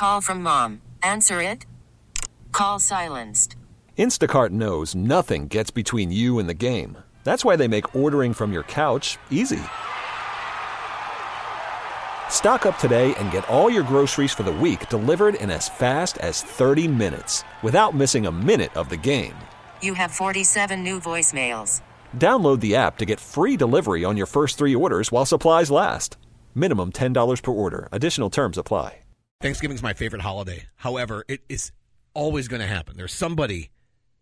Call from mom. Answer it. Call silenced. Instacart knows nothing gets between you and the game. That's why they make ordering from your couch easy. Stock up today and get all your groceries for the week delivered in as fast as 30 minutes without missing a minute of the game. You have 47 new voicemails. Download the app to get free delivery on your first 3 orders while supplies last. Minimum $10 per order. Additional terms apply. Thanksgiving's my favorite holiday. However, it is always going to happen. There's somebody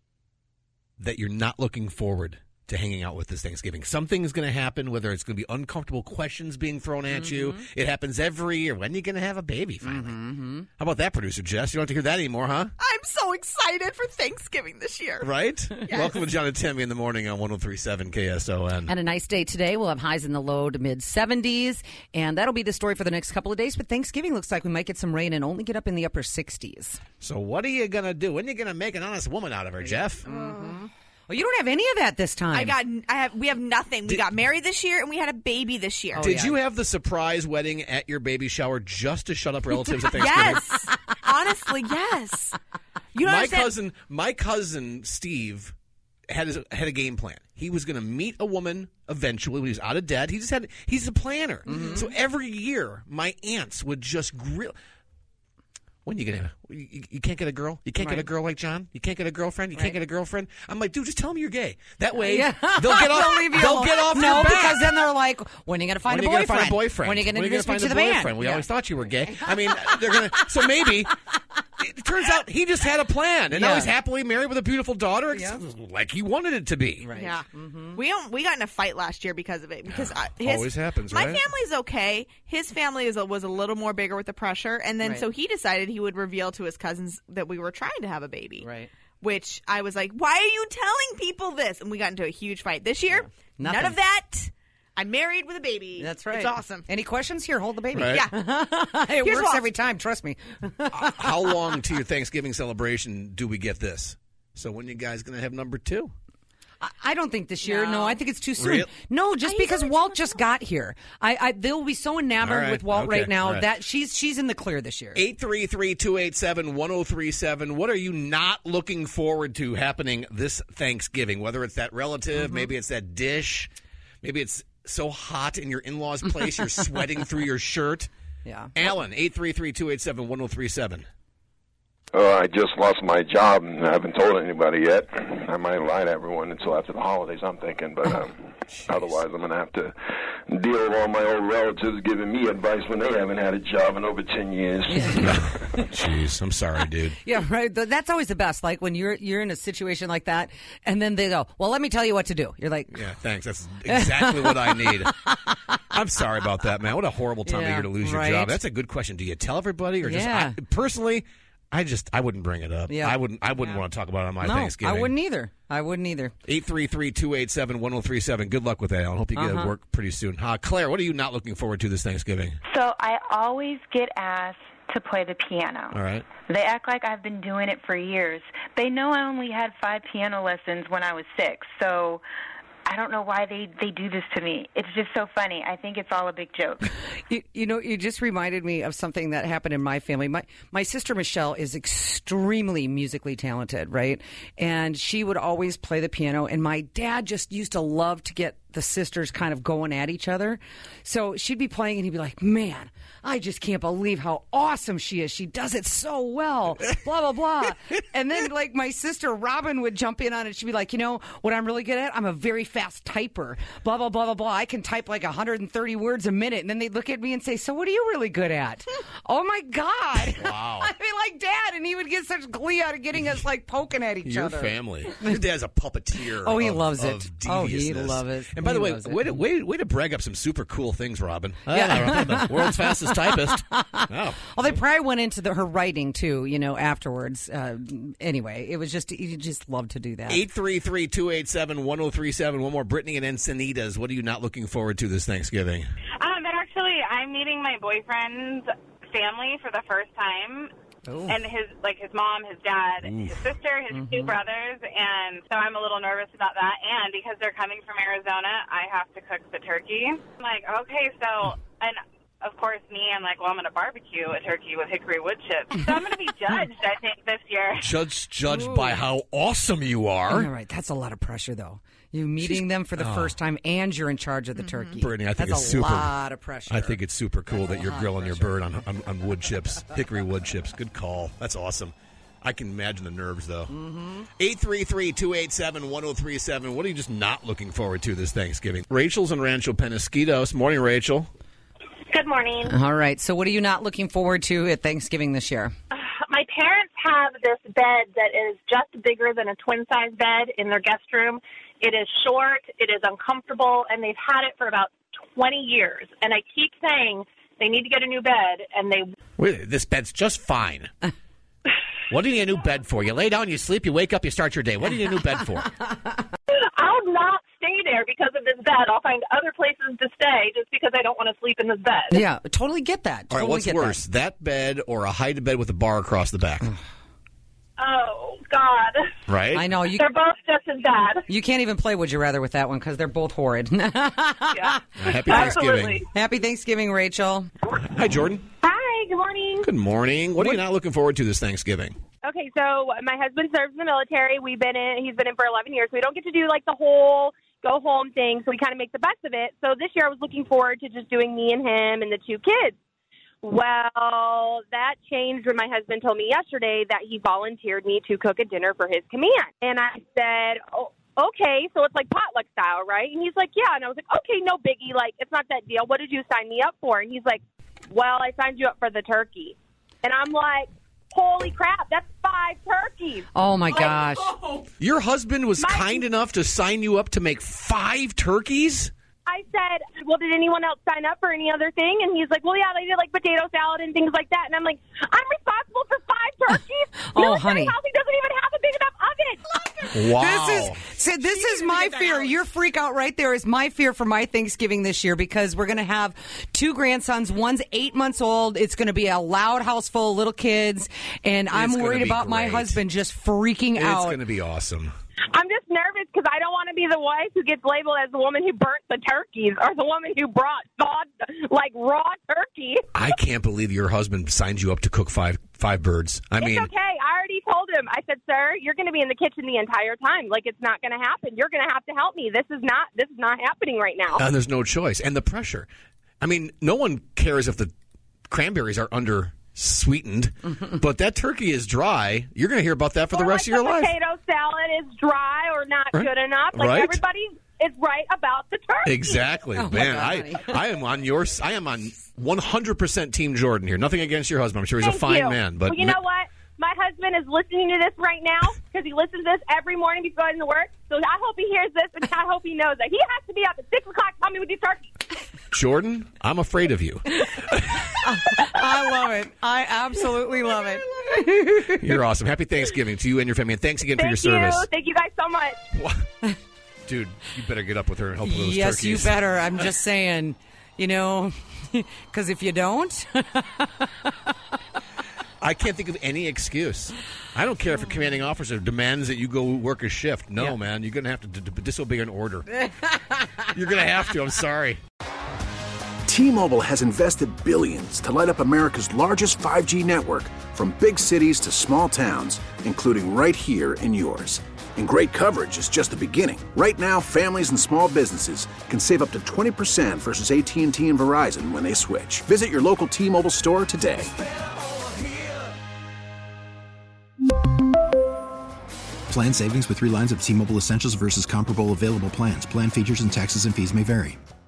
that you're not looking forward to hanging out with this Thanksgiving. Something is going to happen, whether it's going to be uncomfortable questions being thrown at you. It happens every year. When are you going to have a baby finally? How about that, producer Jess? You don't have to hear that anymore, huh? I'm so excited for Thanksgiving this year. Right? Yes. Welcome to John and Tammy in the morning on 103.7 KSON. And a nice day today. We'll have highs in the low to mid-70s, and that'll be the story for the next couple of days. But Thanksgiving looks like we might get some rain and only get up in the upper 60s. So what are you going to do? When are you going to make an honest woman out of her, Jeff? Well, you don't have any of that this time. We have nothing. We got married this year, and we had a baby this year. Did you have the surprise wedding at your baby shower just to shut up relatives at Thanksgiving? Yes. Honestly, yes. You don't understand. My cousin Steve had a game plan. He was going to meet a woman eventually when he was out of debt. He's a planner. So every year, my aunts would just grill. When you gonna? You can't get a girl. You can't get a girl like John. You can't get a girlfriend. You can't get a girlfriend. I'm like, dude, just tell them you're gay. That way, they'll get off. They'll get off. No, your back. because then they're like, when are you gonna find a boyfriend? When are you gonna find a boyfriend? When are you gonna introduce me to the band? We always thought you were gay. I mean, they're gonna. So maybe it turns out he just had a plan, and now he's happily married with a beautiful daughter, like he wanted it to be. Right. Yeah. We got in a fight last year because of it. Because always happens. My right? family's okay. His family was a little more bigger with the pressure, and then so he decided he would reveal to his cousins that we were trying to have a baby. Right. Which I was like, why are you telling people this? And we got into a huge fight. This year, none of that. I'm married with a baby. That's right. It's awesome. Any questions? Here, hold the baby. Right. Yeah. It works every time. Trust me. How long to your Thanksgiving celebration do we get this? So when you guys going to have number 2? I don't think this year. No, I think it's too soon. Really? No, just because Walt just got here. They'll be so enamored with Walt right now that she's in the clear this year. 833-287-1037. What are you not looking forward to happening this Thanksgiving? Whether it's that relative, maybe it's that dish, maybe it's so hot in your in-laws' place you're sweating through your shirt. Yeah. Alan, 833-287-1037. I just lost my job and I haven't told anybody yet. I might lie to everyone until after the holidays, I'm thinking, but otherwise I'm going to have to deal with all my old relatives giving me advice when they haven't had a job in over 10 years. Jeez, I'm sorry, dude. Yeah, right. That's always the best. Like when you're in a situation like that, and then they go, "Well, let me tell you what to do." You're like, "Yeah, thanks. That's exactly what I need." I'm sorry about that, man. What a horrible time of year to lose your job. That's a good question. Do you tell everybody, or just personally? I wouldn't bring it up. Yeah. I wouldn't want to talk about it on my Thanksgiving. I wouldn't either. 833-287-1037. Good luck with that, Alan. Hope you get to work pretty soon. Claire, what are you not looking forward to this Thanksgiving? So I always get asked to play the piano. All right. They act like I've been doing it for years. They know I only had 5 piano lessons when I was 6, so I don't know why they do this to me. It's just so funny. I think it's all a big joke. You just reminded me of something that happened in my family. My sister Michelle is extremely musically talented, right? And she would always play the piano, and my dad just used to love to get the sisters kind of going at each other. So she'd be playing, and he'd be like, "Man, I just can't believe how awesome she is. She does it so well, blah, blah, blah." And then, like, my sister Robin would jump in on it. She'd be like, "You know what I'm really good at? I'm a very fast typer, blah, blah, blah, blah, blah. I can type like 130 words a minute." And then they'd look at me and say, "So what are you really good at?" Oh, my God. Wow. I'd be like, "Dad," and he would get such glee out of getting us, like, poking at each other. Your family. Your dad's a puppeteer. Oh, he loves it. Oh, he loves it. And by the way, way to brag up some super cool things, Robin. Yeah. The world's fastest typist. Oh. Well, they probably went into her writing, too, afterwards. Anyway, it was just, you just love to do that. 833-287-1037. One more. Brittany and Encinitas. What are you not looking forward to this Thanksgiving? Actually, I'm meeting my boyfriend's family for the first time. Ooh. And his mom, his dad, his sister, his 2 brothers, and so I'm a little nervous about that. And because they're coming from Arizona, I have to cook the turkey. I'm like, okay, so, and of course, I'm like, well, I'm going to barbecue a turkey with hickory wood chips. So I'm going to be judged, I think, this year. Judged by how awesome you are. All right, that's a lot of pressure, though. You meeting them for the first time, and you're in charge of the turkey. Brittany, I think that's it's a super. lot of pressure. I think it's super cool that you're grilling your bird on wood chips, hickory wood chips. Good call. That's awesome. I can imagine the nerves, though. 833-287-1037. What are you just not looking forward to this Thanksgiving? Rachel's in Rancho Penasquitos. Morning, Rachel. Good morning. All right. So what are you not looking forward to at Thanksgiving this year? My parents have this bed that is just bigger than a twin-size bed in their guest room. It is short, it is uncomfortable, and they've had it for about 20 years. And I keep saying they need to get a new bed, and they... Wait, this bed's just fine. What do you need a new bed for? You lay down, you sleep, you wake up, you start your day. What do you need a new bed for? I'll not stay there because of this bed. I'll find other places to stay just because I don't want to sleep in this bed. Yeah, totally get that. All right, what's worse, that bed or a height bed with a bar across the back? Oh, God. Right? I know. They're both just as bad. You can't even play Would You Rather with that one because they're both horrid. Yeah. Happy Thanksgiving. Absolutely. Happy Thanksgiving, Rachel. Hi, Jordan. Hi, good morning. Good morning. What are you not looking forward to this Thanksgiving? Okay, so my husband serves in the military. He's been in for 11 years. So we don't get to do like the whole go home thing, so we kind of make the best of it. So this year I was looking forward to just doing me and him and the two kids. Well, that changed when my husband told me yesterday that he volunteered me to cook a dinner for his command. And I said, oh, okay, so it's like potluck style, right? And he's like, yeah. And I was like, okay, no biggie. Like, it's not that deal. What did you sign me up for? And he's like, well, I signed you up for the turkey. And I'm like, holy crap, that's 5 turkeys. Oh, my gosh. Your husband was kind enough to sign you up to make 5 turkeys? I said, well, did anyone else sign up for any other thing? And he's like, well, yeah, they did like potato salad and things like that. And I'm like, I'm responsible for 5 turkeys? Oh, honey. Housing doesn't even have a big enough oven. Wow. This is my fear. Your freak out right there is my fear for my Thanksgiving this year because we're going to have 2 grandsons. One's 8 months old. It's going to be a loud house full of little kids. And I'm worried about my husband just freaking out. It's going to be awesome. I'm just nervous because I don't want to be the wife who gets labeled as the woman who burnt the turkeys or the woman who brought thawed, like raw turkey. I can't believe your husband signed you up to cook 5 birds. It's okay. I already told him. I said, sir, you're going to be in the kitchen the entire time. Like, it's not going to happen. You're going to have to help me. This is not happening right now. And there's no choice. And the pressure. I mean, no one cares if the cranberries are sweetened, but that turkey is dry. You're going to hear about that for the rest of your life. Potato salad is dry or not good enough. Like everybody is right about the turkey. Exactly, man. I am on 100% Team Jordan here. Nothing against your husband. I'm sure he's a fine man. But well, you know what? My husband is listening to this right now because he listens to this every morning before going to work. So I hope he hears this, and I hope he knows that he has to be up at 6 o'clock. Tell me with these turkeys. Jordan, I'm afraid of you. I love it. I absolutely love it. You're awesome. Happy Thanksgiving to you and your family, and thanks again for your service. Thank you guys so much. Dude, you better get up with her and help with those turkeys. Yes, you better. I'm just saying, because if you don't... I can't think of any excuse. I don't care if a commanding officer demands that you go work a shift. No, man, you're going to have to disobey an order. You're going to have to. I'm sorry. T-Mobile has invested billions to light up America's largest 5G network, from big cities to small towns, including right here in yours. And great coverage is just the beginning. Right now, families and small businesses can save up to 20% versus AT&T and Verizon when they switch. Visit your local T-Mobile store today. Plan savings with 3 lines of T-Mobile Essentials versus comparable available plans. Plan features and taxes and fees may vary.